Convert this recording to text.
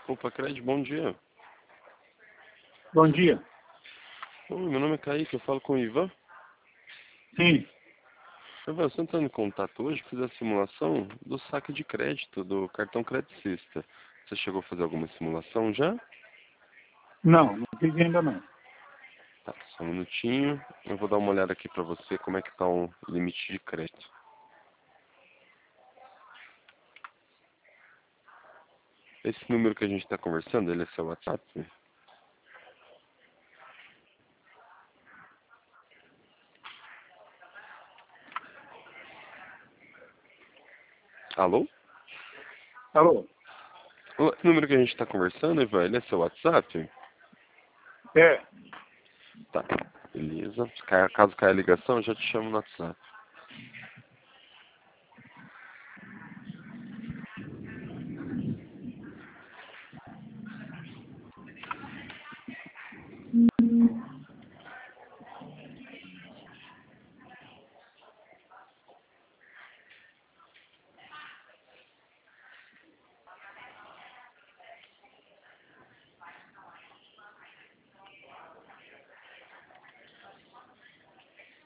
Opa, Cred, bom dia. Bom dia. Oi, meu nome é Kaique, eu falo com o Ivan. Sim. Ivan, você entrando em contato hoje, fiz a simulação do saque de crédito do cartão Credicista. Você chegou a fazer alguma simulação já? Não fiz ainda não. Tá, só um minutinho. Eu vou dar uma olhada aqui pra você como é que tá o limite de crédito. Esse número que a gente está conversando, ele é seu WhatsApp? Alô? Alô? O número que a gente está conversando, Ivan, ele é seu WhatsApp? É. Tá, beleza. Caso caia a ligação, eu já te chamo no WhatsApp.